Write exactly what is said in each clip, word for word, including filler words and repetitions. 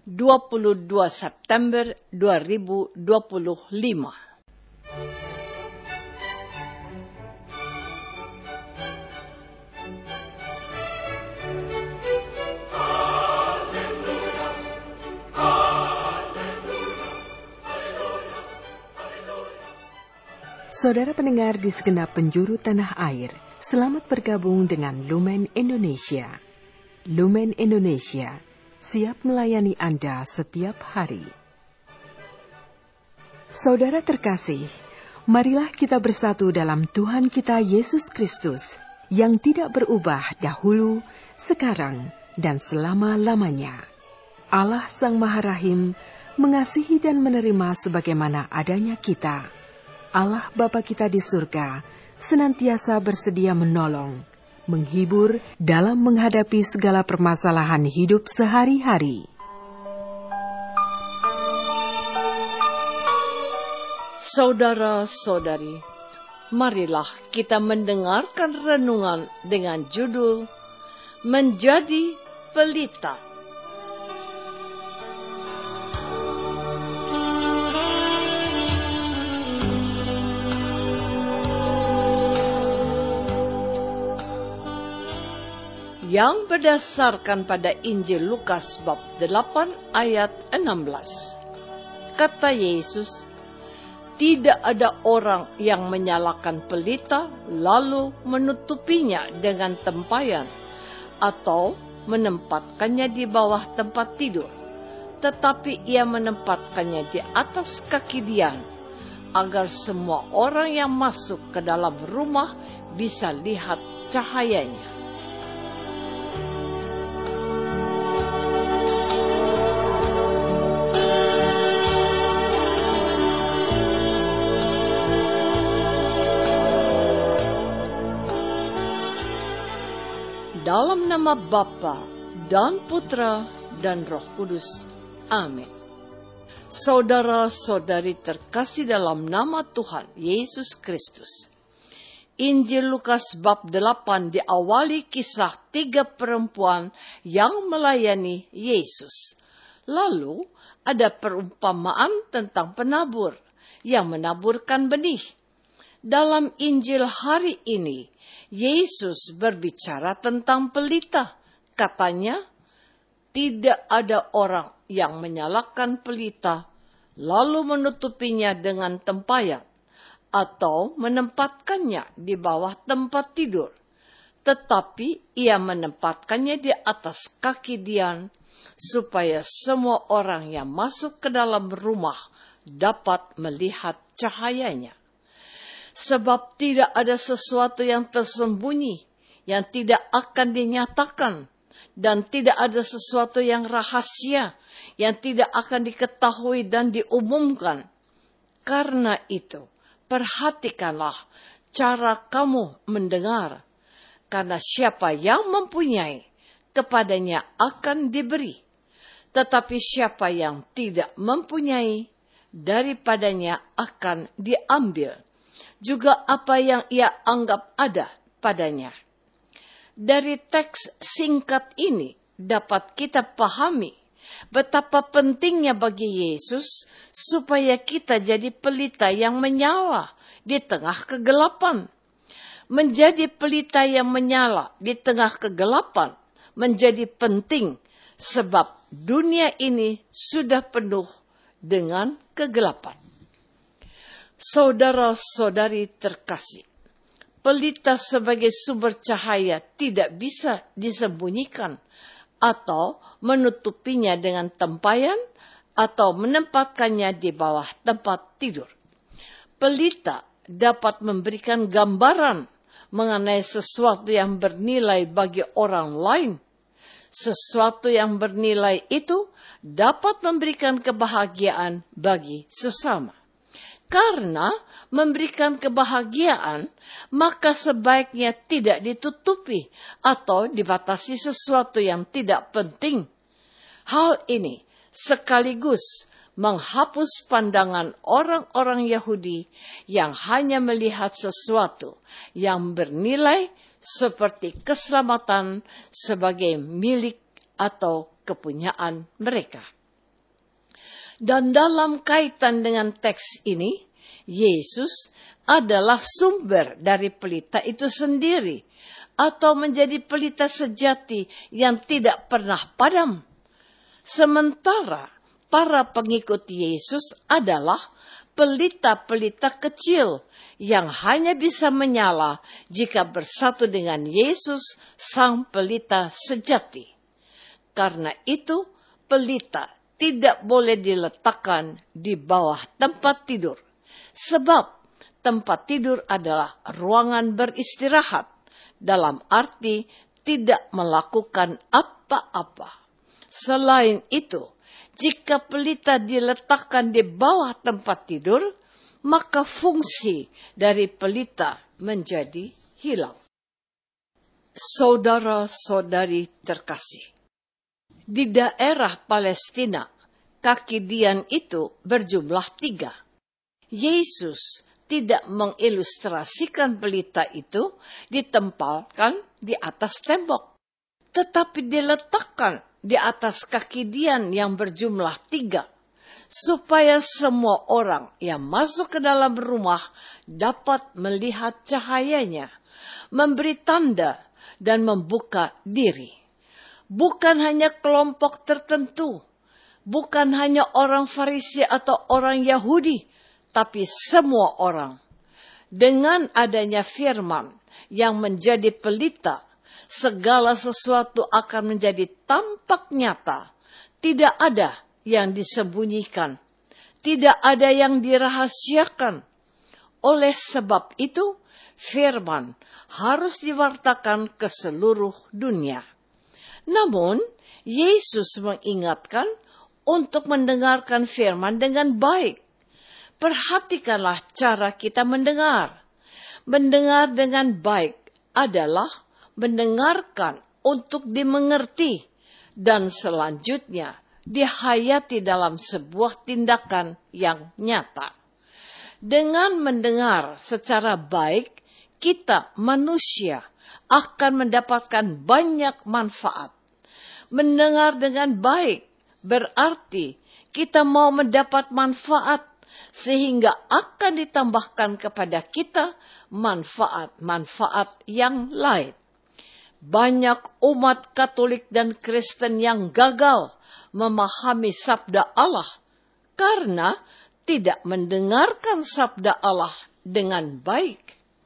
dua puluh dua September dua ribu dua puluh lima. Saudara pendengar di segenap penjuru tanah air, selamat bergabung dengan Lumen Indonesia. Lumen Indonesia siap melayani Anda setiap hari. Saudara terkasih, marilah kita bersatu dalam Tuhan kita Yesus Kristus yang tidak berubah dahulu, sekarang, dan selama-lamanya. Allah Sang Maha Rahim mengasihi dan menerima sebagaimana adanya kita. Allah Bapa kita di surga senantiasa bersedia menolong, menghibur dalam menghadapi segala permasalahan hidup sehari-hari. Saudara-saudari, marilah kita mendengarkan renungan dengan judul Menjadi Pelita. Yang berdasarkan pada Injil Lukas bab delapan ayat enam belas. Kata Yesus, tidak ada orang yang menyalakan pelita lalu menutupinya dengan tempayan atau menempatkannya di bawah tempat tidur, tetapi ia menempatkannya di atas kaki dian, agar semua orang yang masuk ke dalam rumah bisa lihat cahayanya. Dalam nama Bapa dan Putra dan Roh Kudus. Amin. Saudara-saudari terkasih dalam nama Tuhan Yesus Kristus. Injil Lukas bab delapan diawali kisah tiga perempuan yang melayani Yesus. Lalu ada perumpamaan tentang penabur yang menaburkan benih. Dalam Injil hari ini, Yesus berbicara tentang pelita. Katanya, tidak ada orang yang menyalakan pelita lalu menutupinya dengan tempayan atau menempatkannya di bawah tempat tidur, tetapi ia menempatkannya di atas kaki dian supaya semua orang yang masuk ke dalam rumah dapat melihat cahayanya. Sebab tidak ada sesuatu yang tersembunyi, yang tidak akan dinyatakan, dan tidak ada sesuatu yang rahasia, yang tidak akan diketahui dan diumumkan. Karena itu, perhatikanlah cara kamu mendengar, karena siapa yang mempunyai, kepadanya akan diberi. Tetapi siapa yang tidak mempunyai, daripadanya akan diambil juga apa yang ia anggap ada padanya. Dari teks singkat ini dapat kita pahami betapa pentingnya bagi Yesus supaya kita jadi pelita yang menyala di tengah kegelapan. Menjadi pelita yang menyala di tengah kegelapan menjadi penting sebab dunia ini sudah penuh dengan kegelapan. Saudara-saudari terkasih, pelita sebagai sumber cahaya tidak bisa disembunyikan atau menutupinya dengan tempayan atau menempatkannya di bawah tempat tidur. Pelita dapat memberikan gambaran mengenai sesuatu yang bernilai bagi orang lain. Sesuatu yang bernilai itu dapat memberikan kebahagiaan bagi sesama. Karena memberikan kebahagiaan, maka sebaiknya tidak ditutupi atau dibatasi sesuatu yang tidak penting. Hal ini sekaligus menghapus pandangan orang-orang Yahudi yang hanya melihat sesuatu yang bernilai seperti keselamatan sebagai milik atau kepunyaan mereka. Dan dalam kaitan dengan teks ini, Yesus adalah sumber dari pelita itu sendiri, atau menjadi pelita sejati yang tidak pernah padam. Sementara para pengikut Yesus adalah pelita-pelita kecil yang hanya bisa menyala jika bersatu dengan Yesus, sang pelita sejati. Karena itu, pelita tidak boleh diletakkan di bawah tempat tidur, sebab tempat tidur adalah ruangan beristirahat, dalam arti tidak melakukan apa-apa. Selain itu, jika pelita diletakkan di bawah tempat tidur, maka fungsi dari pelita menjadi hilang. Saudara-saudari terkasih, di daerah Palestina, kaki dian itu berjumlah tiga. Yesus tidak mengilustrasikan pelita itu ditempelkan di atas tembok, tetapi diletakkan di atas kaki dian yang berjumlah tiga, supaya semua orang yang masuk ke dalam rumah dapat melihat cahayanya, memberi tanda, dan membuka diri. Bukan hanya kelompok tertentu, bukan hanya orang Farisi atau orang Yahudi, tapi semua orang. Dengan adanya firman yang menjadi pelita, segala sesuatu akan menjadi tampak nyata. Tidak ada yang disembunyikan, tidak ada yang dirahasiakan. Oleh sebab itu, firman harus diwartakan ke seluruh dunia. Namun, Yesus mengingatkan untuk mendengarkan firman dengan baik. Perhatikanlah cara kita mendengar. Mendengar dengan baik adalah mendengarkan untuk dimengerti dan selanjutnya dihayati dalam sebuah tindakan yang nyata. Dengan mendengar secara baik, kita manusia akan mendapatkan banyak manfaat. Mendengar dengan baik berarti kita mau mendapat manfaat, sehingga akan ditambahkan kepada kita manfaat-manfaat yang lain. Banyak umat Katolik dan Kristen yang gagal memahami sabda Allah karena tidak mendengarkan sabda Allah dengan baik.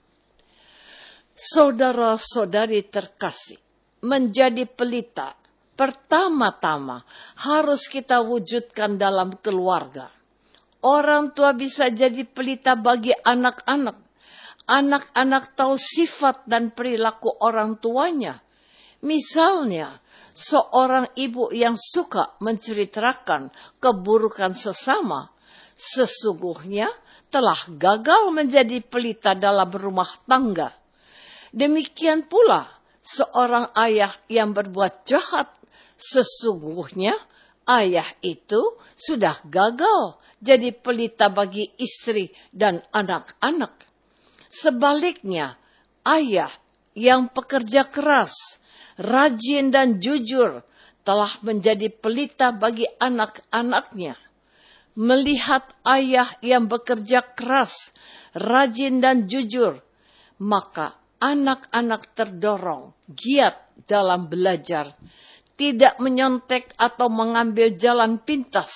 Saudara-saudari terkasih, menjadi pelita pertama-tama harus kita wujudkan dalam keluarga. Orang tua bisa jadi pelita bagi anak-anak. Anak-anak tahu sifat dan perilaku orang tuanya. Misalnya, seorang ibu yang suka menceritakan keburukan sesama, sesungguhnya telah gagal menjadi pelita dalam rumah tangga. Demikian pula, seorang ayah yang berbuat jahat, sesungguhnya ayah itu sudah gagal jadi pelita bagi istri dan anak-anak. Sebaliknya, ayah yang pekerja keras, rajin dan jujur telah menjadi pelita bagi anak-anaknya. Melihat ayah yang bekerja keras, rajin dan jujur, maka anak-anak terdorong giat dalam belajar, tidak menyontek atau mengambil jalan pintas.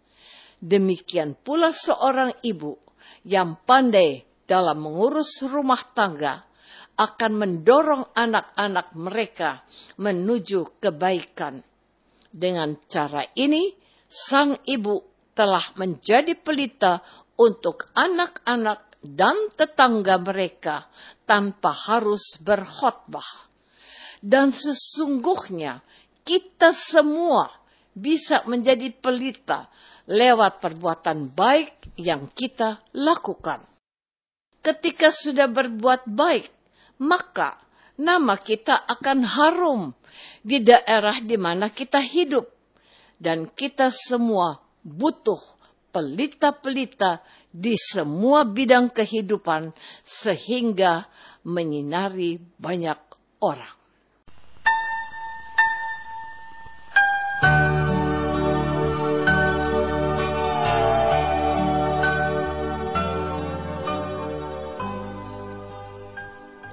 Demikian pula seorang ibu yang pandai dalam mengurus rumah tangga akan mendorong anak-anak mereka menuju kebaikan. Dengan cara ini, sang ibu telah menjadi pelita untuk anak-anak dan tetangga mereka tanpa harus berkhotbah. Dan sesungguhnya kita semua bisa menjadi pelita lewat perbuatan baik yang kita lakukan. Ketika sudah berbuat baik, maka nama kita akan harum di daerah di mana kita hidup. Dan kita semua butuh pelita-pelita di semua bidang kehidupan sehingga menyinari banyak orang.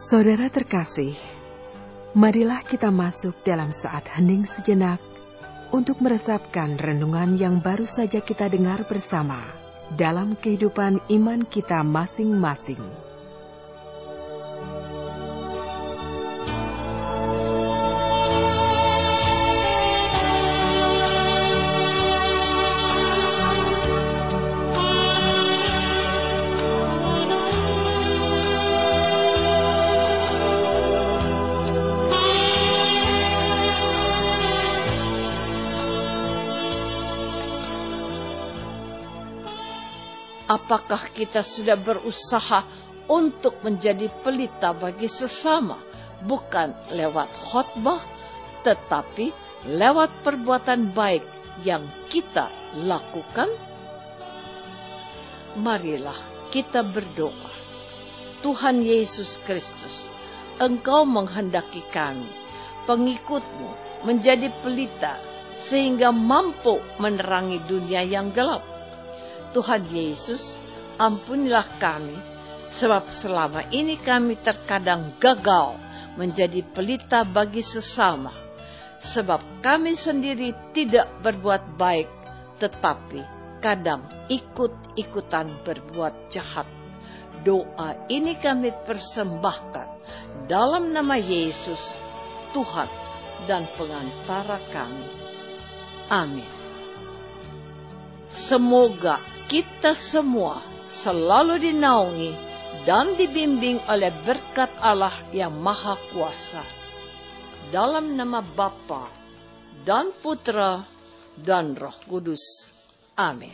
Saudara terkasih, marilah kita masuk dalam saat hening sejenak untuk meresapkan renungan yang baru saja kita dengar bersama dalam kehidupan iman kita masing-masing. Apakah kita sudah berusaha untuk menjadi pelita bagi sesama, bukan lewat khotbah, tetapi lewat perbuatan baik yang kita lakukan? Marilah kita berdoa. Tuhan Yesus Kristus, Engkau menghendaki kami, pengikut-Mu, menjadi pelita sehingga mampu menerangi dunia yang gelap. Tuhan Yesus, ampunilah kami, sebab selama ini kami terkadang gagal menjadi pelita bagi sesama, sebab kami sendiri tidak berbuat baik, tetapi kadang ikut-ikutan berbuat jahat. Doa ini kami persembahkan dalam nama Yesus, Tuhan dan pengantara kami. Amin. Semoga kita semua selalu dinaungi dan dibimbing oleh berkat Allah yang Maha Kuasa. Dalam nama Bapa dan Putra dan Roh Kudus. Amin.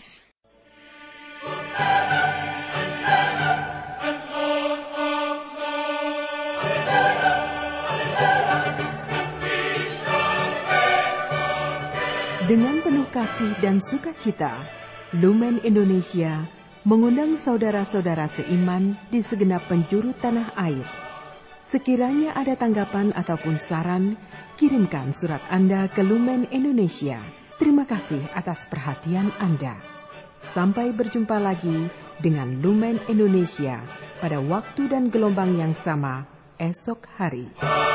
Dengan penuh kasih dan sukacita, Lumen Indonesia mengundang saudara-saudara seiman di segenap penjuru tanah air. Sekiranya ada tanggapan ataupun saran, kirimkan surat Anda ke Lumen Indonesia. Terima kasih atas perhatian Anda. Sampai berjumpa lagi dengan Lumen Indonesia pada waktu dan gelombang yang sama esok hari.